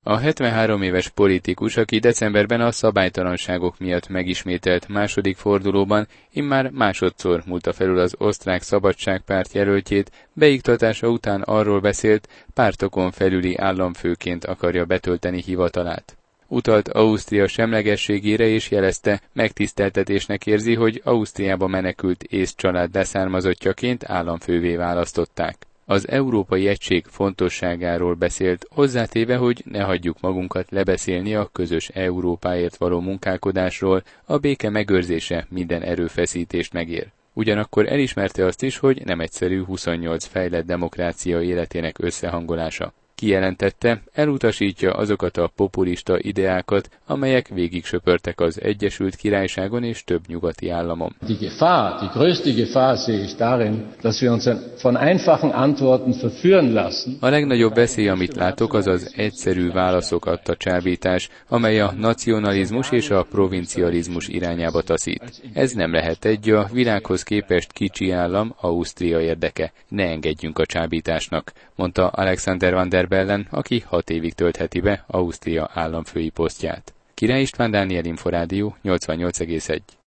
A 73 éves politikus, aki decemberben a szabálytalanságok miatt megismételt második fordulóban, immár másodszor múlta felül az osztrák szabadságpárt jelöltjét, beiktatása után arról beszélt, pártokon felüli államfőként akarja betölteni hivatalát. Utalt Ausztria semlegességére és jelezte, megtiszteltetésnek érzi, hogy Ausztriába menekült ész család leszármazottjaként államfővé választották. Az európai egység fontosságáról beszélt, hozzátéve, hogy ne hagyjuk magunkat lebeszélni a közös Európáért való munkálkodásról, a béke megőrzése minden erőfeszítést megér. Ugyanakkor elismerte azt is, hogy nem egyszerű 28 fejlett demokrácia életének összehangolása. Kijelentette, elutasítja azokat a populista ideákat, amelyek végig söpörtek az Egyesült Királyságon és több nyugati államon. Die größte Gefahr sehe ich darin, dass wir uns von einfachen Antworten verführen lassen. A legnagyobb veszély, amit látok, az az egyszerű válaszok adta csábítás, amely a nacionalizmus és a provincializmus irányába taszít. Ez nem lehet egy a világhoz képest kicsi állam, Ausztria érdeke. Ne engedjünk a csábításnak, mondta Alexander Van der Bellen, aki 6 évig töltheti be Ausztria államfői posztját. Király István, Dániel Inforádió 88,1.